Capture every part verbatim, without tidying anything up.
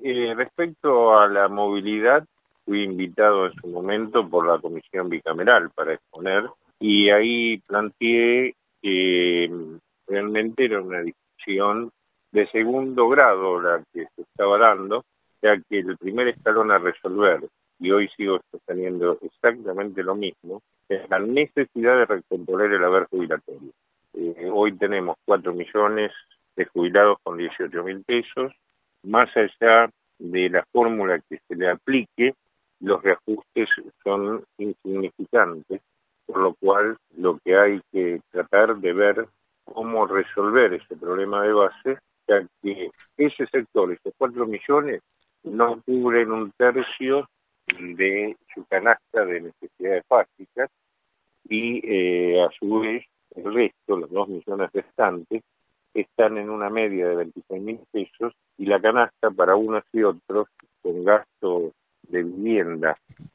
eh, respecto a la movilidad, fui invitado en su momento por la Comisión Bicameral para exponer, y ahí planteé que realmente era una discusión de segundo grado la que se estaba dando, ya que el primer escalón a resolver, y hoy sigo sosteniendo exactamente lo mismo, es la necesidad de recomponer el haber jubilatorio. Eh, hoy tenemos cuatro millones de jubilados con dieciocho mil pesos, más allá de la fórmula que se le aplique, los reajustes son insignificantes, por lo cual lo que hay que tratar de ver cómo resolver ese problema de base, ya que ese sector, esos cuatro millones, no cubren un tercio de su canasta de necesidades básicas y eh, a su vez el resto, los dos millones restantes, están en una media de veintiséis mil pesos y la canasta para unos y otros con gasto de vivienda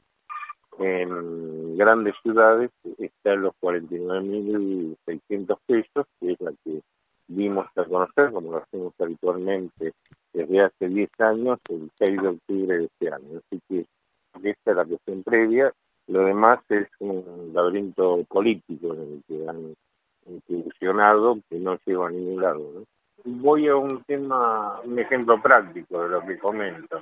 en grandes ciudades está en los cuarenta y nueve mil seiscientos pesos, que es la que dimos a conocer, como lo hacemos habitualmente desde hace diez años, el seis de octubre de este año. Así que esta es la cuestión previa. Lo demás es un laberinto político en el que han incursionado que no lleva a ningún lado, ¿no? Voy a un tema, un ejemplo práctico de lo que comento.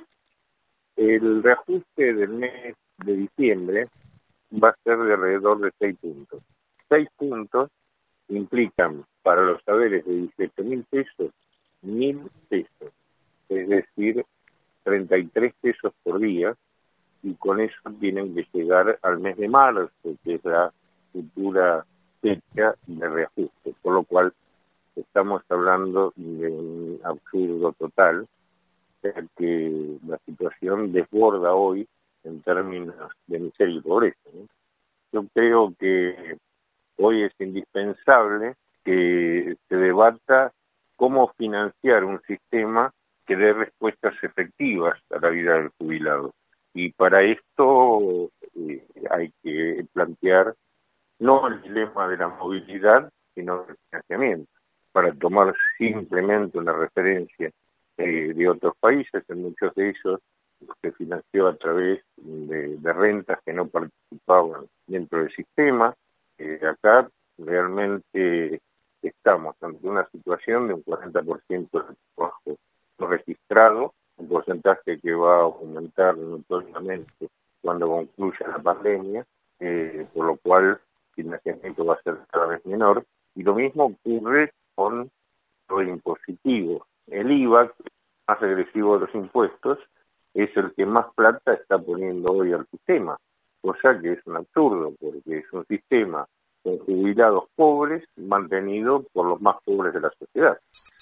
El reajuste del mes de diciembre va a ser de alrededor de seis puntos. Seis puntos implican para los saberes de dieciocho mil pesos, mil pesos, es decir, treinta y tres pesos por día, y con eso tienen que llegar al mes de marzo, que es la futura fecha de reajuste, por lo cual estamos hablando de un absurdo total, ya que la situación desborda hoy en términos de miseria y pobreza, ¿no? Yo creo que hoy es indispensable que se debata cómo financiar un sistema que dé respuestas efectivas a la vida del jubilado. Y para esto eh, hay que plantear no el dilema de la movilidad, sino el financiamiento. Para tomar simplemente una referencia eh, de otros países, en muchos de ellos se financió a través de, de rentas que no participaban dentro del sistema. Eh, acá realmente estamos ante una situación de un cuarenta por ciento de trabajo no registrado, un porcentaje que va a aumentar notoriamente cuando concluya la pandemia, eh, por lo cual el financiamiento va a ser cada vez menor, y lo mismo ocurre con lo impositivo. El I V A, que es más agresivo de los impuestos, es el que más plata está poniendo hoy al sistema, cosa que es un absurdo, porque es un sistema con jubilados pobres mantenido por los más pobres de la sociedad.